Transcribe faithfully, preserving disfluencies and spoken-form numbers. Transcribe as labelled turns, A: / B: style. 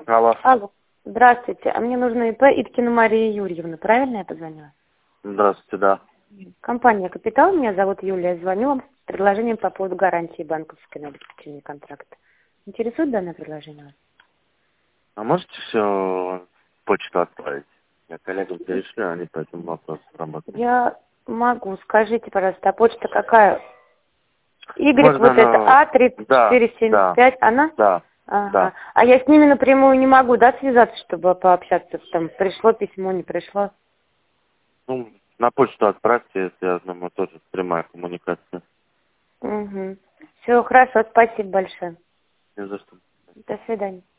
A: Алло.
B: Алло. Здравствуйте. А мне нужно ИП Иткина Мария Юрьевна. Правильно я позвонила?
A: Здравствуйте, да.
B: Компания «Капитал». Меня зовут Юлия. Звоню вам с предложением по поводу гарантии банковской на обеспечение контракта. Интересует данное предложение вас?
A: А можете все почту отправить? Я коллегам перешлю, они по этому вопросу работают.
B: Я могу. Скажите, пожалуйста, а почта какая? Y,
A: Можно
B: вот это
A: она...
B: А тридцать четыре семьдесят пять,
A: Да,
B: она?
A: да,
B: Ага.
A: да.
B: А я с ними напрямую не могу, да, связаться, чтобы пообщаться? Там пришло письмо, не пришло?
A: Ну, на почту отправьте, если я думаю, тоже прямая коммуникация.
B: Угу. Все, хорошо, спасибо большое.
A: Не за что.
B: До свидания.